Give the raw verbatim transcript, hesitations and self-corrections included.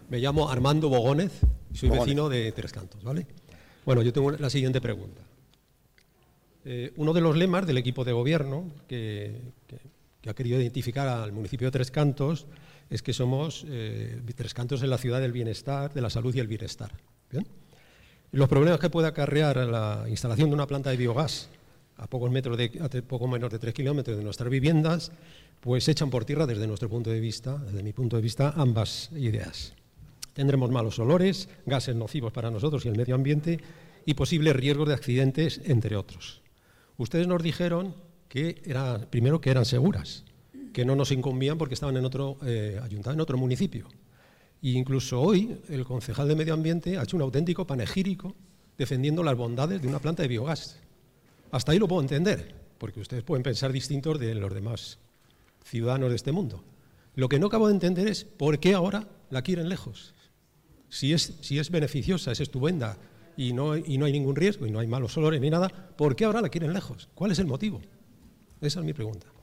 Me llamo Armando Bogónez y soy Bogónez. vecino de Tres Cantos, ¿vale? Bueno, yo tengo la siguiente pregunta. Eh, uno de los lemas del equipo de gobierno que, que, que ha querido identificar al municipio de Tres Cantos es que somos eh, Tres Cantos en la ciudad del bienestar, de la salud y el bienestar. ¿Bien? Los problemas que puede acarrear la instalación de una planta de biogás a pocos metros de, a poco menos de tres kilómetros de nuestras viviendas, pues echan por tierra desde nuestro punto de vista, desde mi punto de vista, ambas ideas. Tendremos malos olores, gases nocivos para nosotros y el medio ambiente y posibles riesgos de accidentes, entre otros. Ustedes nos dijeron que era, primero que eran seguras, que no nos incumbían porque estaban en otro eh, ayuntamiento, en otro municipio. E incluso hoy el concejal de Medio Ambiente ha hecho un auténtico panegírico defendiendo las bondades de una planta de biogás. Hasta ahí lo puedo entender, porque ustedes pueden pensar distintos de los demás ciudadanos de este mundo. Lo que no acabo de entender es por qué ahora la quieren lejos. Si es, si es beneficiosa, es estupenda y no, y no hay ningún riesgo y no hay malos olores ni nada, ¿por qué ahora la quieren lejos? ¿Cuál es el motivo? Esa es mi pregunta.